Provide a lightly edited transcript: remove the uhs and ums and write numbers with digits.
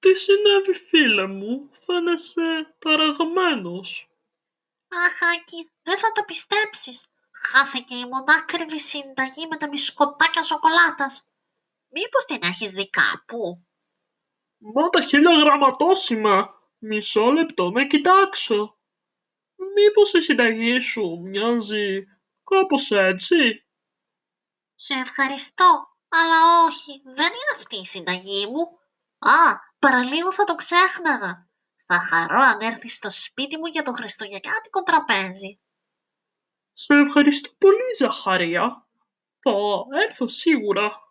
Τι συνέβη, φίλε μου; Φαίνεσαι ταραγμένος. Αχ, Άκη, δεν θα το πιστέψεις. Χάθηκε η μονάκριβη συνταγή με τα μπισκοτάκια σοκολάτας. Μήπως την έχεις δει κάπου? Μα τα 1000 γραμματόσημα. Μισό λεπτό να κοιτάξω. Μήπως η συνταγή σου μοιάζει κάπως έτσι? Σε ευχαριστώ, αλλά όχι, δεν είναι αυτή η συνταγή μου. Α, παραλίγο θα το ξέχναγα. Θα χαρώ αν έρθεις στο σπίτι μου για το χριστουγεννιάτικο τραπέζι. Σε ευχαριστώ πολύ, Ζαχαρία. Θα έρθω σίγουρα.